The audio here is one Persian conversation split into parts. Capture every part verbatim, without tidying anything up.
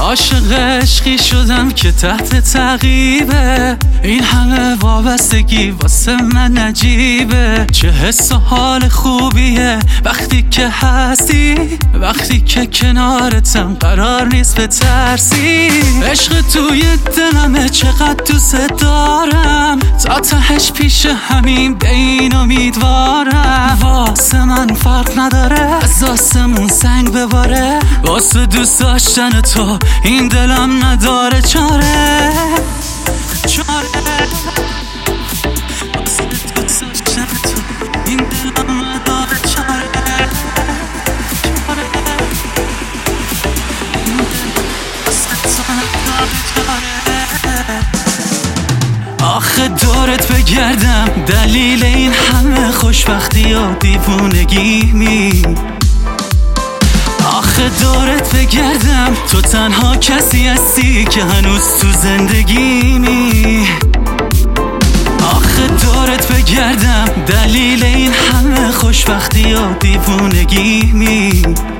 عاشق عشقی شدم که تحت تعقیبه، این همه وابستگی واسه من عجیبه. چه حس و حال خوبیه وقتی که هستی، وقتی که کنارتم قرار نیست بترسی. عشق توی دلمه چقدر دوست دارم، تا تهش پیش همین به این امیدوارم. واسه من فرق نداره از آسمون سنگ بباره، واسه دوست داشتن تو این دلم نداره چاره چاره. واسه دوست داشتن تو این دلم نداره چاره چاره. واسه تو نداره چاره. آخه دورت بگردم دلیل این همه خوشبختی و دیوونگی می. آخه دورت بگردم تو تنها کسی هستی که هنوز تو زندگیمی. آخه دورت بگردم دلیل این همه خوشبختی و دیوونگی می.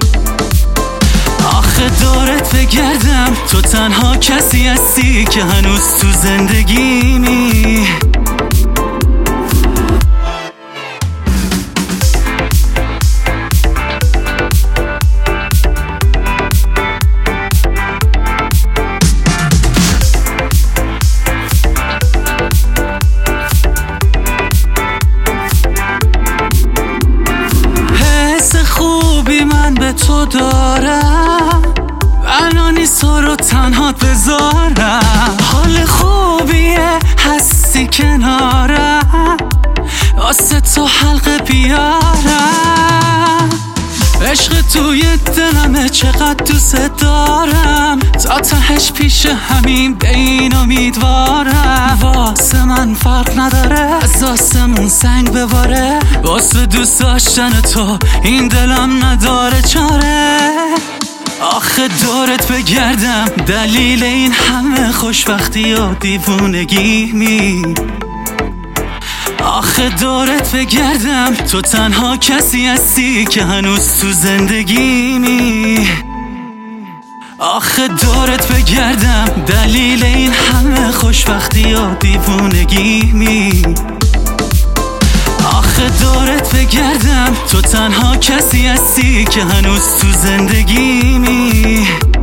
آخه دورت بگردم تو تنها کسی هستی که هنوز تو زندگیمی. من به تو دارم، بنا نیست تو رو تنها بذارم. حال خوبیه هستی کنارم، واسه تو حلقه بیارم. عشق توی دلمه چقدر دوست دارم، تا تهش پیش همین به این امیدوارم. واسه من فرق نداره از آسمون سنگ بباره، واسه دوست داشتن تو این دلم نداره چاره. آخه دورت بگردم دلیل این همه خوشبختی و دیوونگی می. آخه دورت بگردم تو تنها کسی هستی که هنوز تو زندگیمی. آخه دورت بگردم دلیل این همه خوشبختی و دیوونگی می. آخه دورت بگردم تو تنها کسی هستی که هنوز تو زندگیمی.